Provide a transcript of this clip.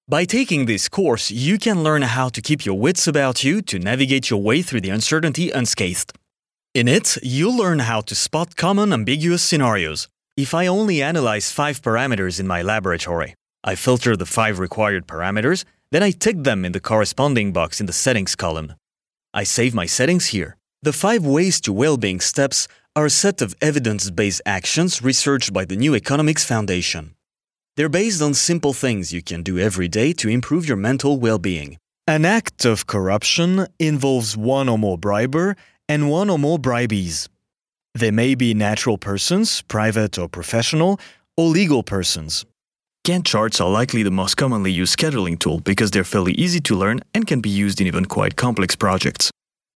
By taking this course, you can learn how to keep your wits about you to navigate your way through the uncertainty unscathed. In it, you'll learn how to spot common ambiguous scenarios. If I only analyze 5 parameters in my laboratory, I filter the 5 required parameters, then I tick them in the corresponding box in the settings column. I save my settings here. The 5 ways to well-being steps are a set of evidence-based actions researched by the New Economics Foundation. They're based on simple things you can do every day to improve your mental well-being. An act of corruption involves one or more briber and one or more bribees. They may be natural persons, private or professional, or legal persons. Gantt charts are likely the most commonly used scheduling tool because they're fairly easy to learn and can be used in even quite complex projects.